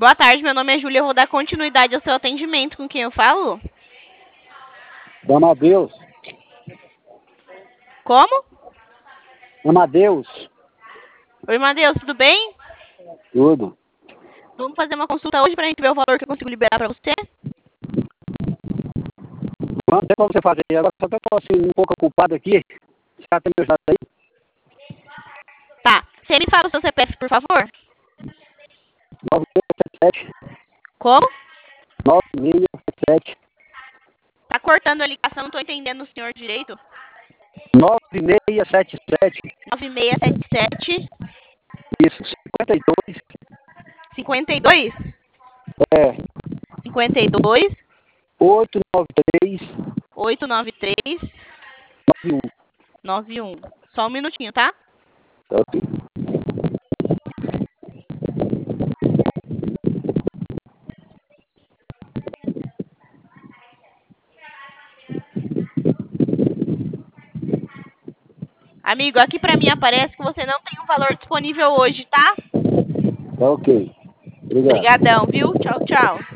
Boa tarde, meu nome é Júlia, eu vou dar continuidade ao seu atendimento. Com quem eu falo? Amadeus. Como? Amadeus. Oi, Matheus, tudo bem? Tudo. Vamos fazer uma consulta hoje pra gente ver o valor que eu consigo liberar pra você? Vamos ver como você fazer. Agora só que eu tô assim, um pouco ocupado aqui. Você já tem me ajudado aí? Tá. Você me fala o seu CPF, por favor? 9677. Como? 9677. Tá cortando a ligação, não tô entendendo o senhor direito. 9677. 9677 Isso. 52. 52 É. 52 893. 893 91. 91. Só um minutinho, tá? Ok. Amigo, aqui pra mim aparece que você não tem um valor disponível hoje, tá? Ok. Obrigado. Obrigadão, viu? Tchau, tchau.